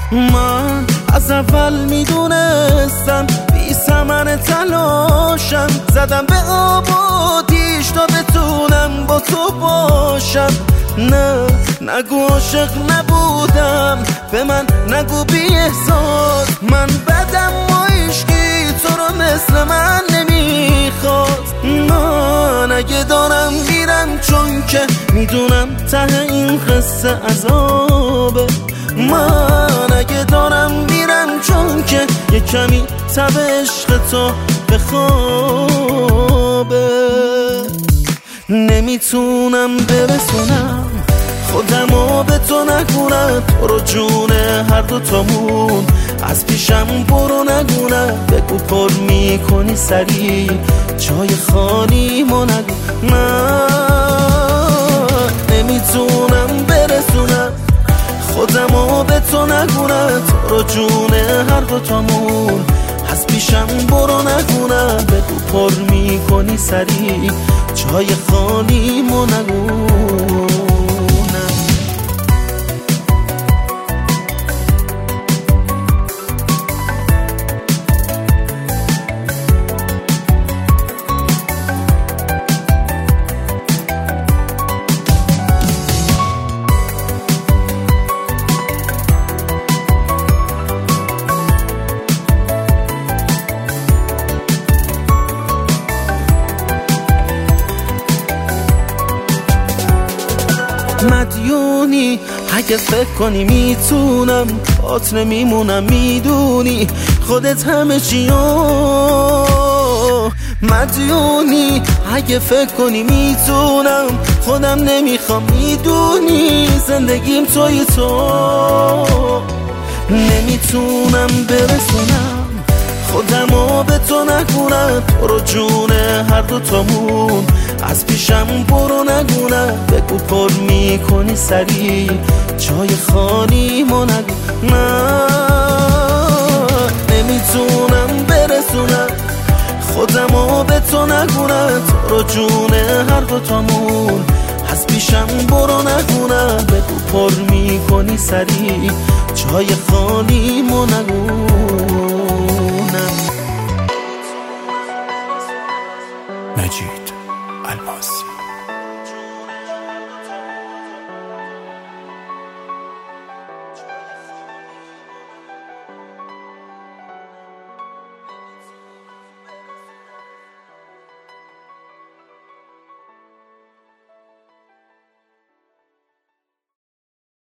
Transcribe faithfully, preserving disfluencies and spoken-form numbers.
من از اول میدونستم بی ثمر تلاشم، زدم به آب و آتیش تا بتونم با تو باشم. نه نگو عاشق نبودم، به من نگو بی احساس، من بدم و عشقی تو رو مثل من نمیخواست. من اگه دارم میرم چون که میدونم ته این قصه عذابه، من اگه دارم میرم چون که یه کمی تب عشق تو بخوابه. نمیتونم برسونم خودمو به تو نگونم، تو رو جون هر دو تامون از پیشم برو نگونم. بگو پر میکنی سری جای خالی ما نگو. من نمیتونم برسونم خودمو به تو نگونم، تو رو جون هر دو تامون از پیشم برو نگونم. بگو پر میکنی سری جای خالی ما نگونم. مدیونی اگه فکر کنی میتونم بات نمیمونم، میدونی خودت همه چیو. مدیونی اگه فکر کنی میتونم خودم نمیخوام، میدونی زندگیم توی تو. نمیتونم برسونم خودمو به تو نگونم، تو رو جون هر دو تامون از پیشم برو نگونم. بگو پر میکنی سری جای خالی ما نگو. من نمیتونم برسونم خودمو به تو نگونم، تو رو جون هر دو تامون از پیشم برو نگونم. بگو پر میکنی سری جای خالی ما نگونم. مجید الماسی.